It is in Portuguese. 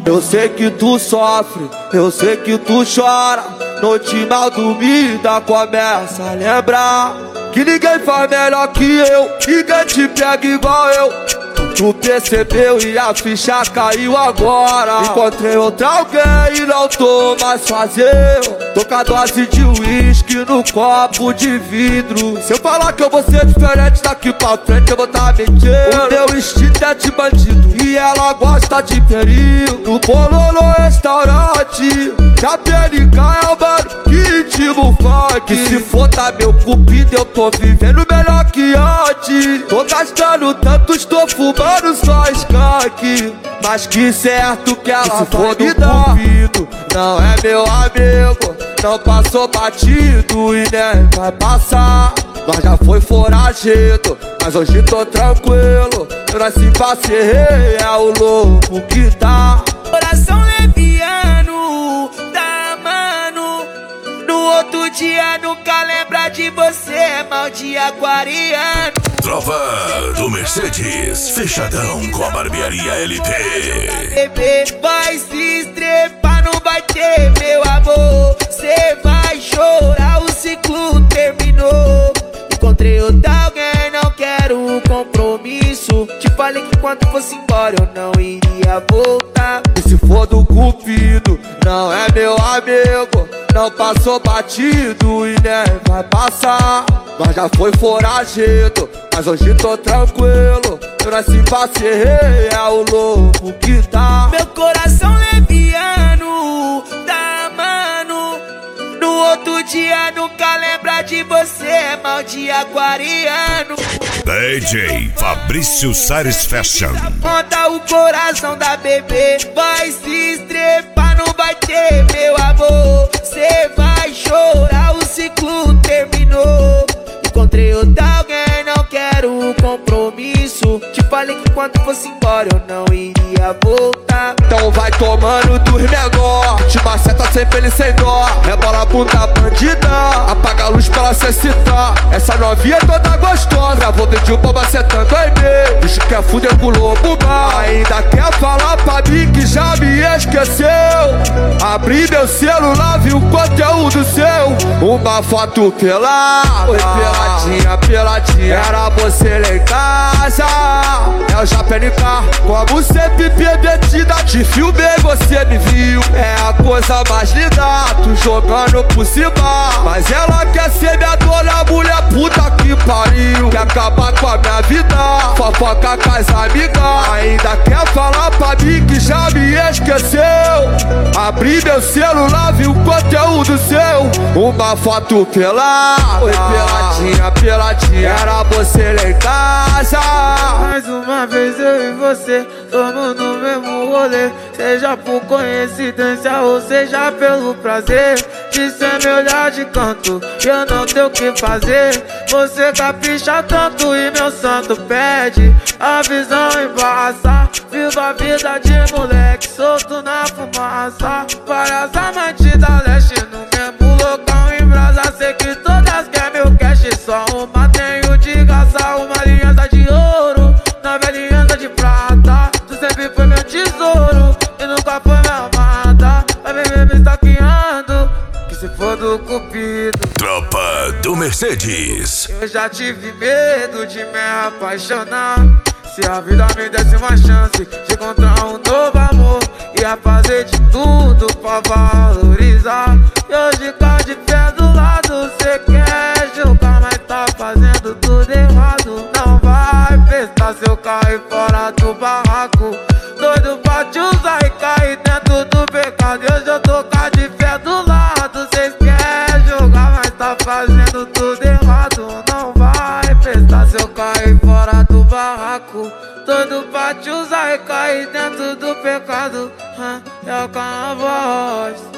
Eu sei que tu sofre, eu sei que tu chora. Noite mal dormida começa a lembrar que ninguém faz melhor que eu, ninguém te pega igual eu. Tu percebeu e a ficha caiu agora. Encontrei outra alguém e não tô mais fazendo. Tô com a dose de uísque no copo de vidro. Se eu falar que eu vou ser diferente daqui pra frente, eu vou tá mentindo. O meu instinto é de bandido e ela gosta de perigo. No Bololô restaurante, Chapelica é o mano que ritmo funk. Se for dar meu cupido, eu tô vivendo melhor que antes. Tô gastando tanto, estou fumando só skunk. Mas que certo que ela se for me dar. Cupido não é meu amigo, não passou batido e nem vai passar. Nós já foi foragido, mas hoje tô tranquilo. Eu nasci pra ser rei, é o louco que tá. Coração leviano, tá mano. No outro dia nunca lembra de você, é mal de aquariano. Tropa do Mercedes, fechadão com a barbearia LT. Bebê, vai se estrepar, não vai ter, meu amor. Cê vai chorar, o ciclo terminou. Encontrei outra alguém, não quero compromisso. Te falei que quando fosse embora eu não iria voltar. E se for do cupido, não é meu amigo, não passou batido e nem vai passar. Nós já foi foragido, mas hoje tô tranquilo. Eu nasci pra ser rei, é o louco que tá. Meu coração leviano, tá mano. No outro dia nunca lembra de você, é mal de aquariano. DJ Fabrício Sares Fashion. Conta o coração da bebê, vai se estrepar, não vai ter, meu amor. Cê vai chorar, o ciclo terminou. Encontrei outra alguém, não quero compromisso. Te falei que quando fosse embora eu não iria voltar. Então vai tomando dos menor, te maceta sempre ele sem dó. Rebola a bunda bandida, apaga a luz pra ela se excitar. Essa novinha é toda gostosa, vou dedinho pra macetando em mim. Bicho quer fuder com o lobo mal, ainda quer falar pra mim que já me esqueceu. Abri meu celular, vi o conteúdo seu, uma foto pelada. Oi, peladinha, peladinha, era você lá em casa. É o Chapelica, como sempre permitida. Te filmei, você me viu, é a coisa mais linda. Tu jogando por cima, mas ela quer ser minha dona, mulher puta que pariu. Quer acabar com a minha vida, fofoca com as amigas. Ainda quer falar pra mim que já me esqueceu. Abri meu celular, vi o conteúdo seu, uma foto pelada. Oi, peladinha, peladinha, era você lá em casa. Mais uma vez eu e você somos no mesmo rolê, seja por coincidência ou seja pelo prazer de ser me olhar de canto e eu não tenho o que fazer. Você capricha tanto e meu santo pede a visão embaça. Viva a vida de moleque solto na fumaça. Várias amantes da leste no mesmo local em brasa. Sei que todas querem meu cash, só uma tenho de graça. Uma aliança de ouro na velha aliança de prata. Tu sempre foi meu tesouro e nunca foi minha amada. Vai me stalkeando, que se for do cupido. Tropa do Mercedes. Eu já tive medo de me apaixonar. Se a vida me desse uma chance de encontrar um novo amor, ia fazer de tudo pra valorizar. E hoje cá de pé do lado, cê quer julgar, mas tá fazendo tudo errado. Não vai prestar seu carro fora do barraco. Doido pra te usar e cair dentro do pecado. E hoje eu tô cá de pé do lado, cês quer julgar, mas tá fazendo tudo errado. Não vai prestar seu carro fora do barraco. Doido pra te usar e cair dentro do pecado. É o carnaval.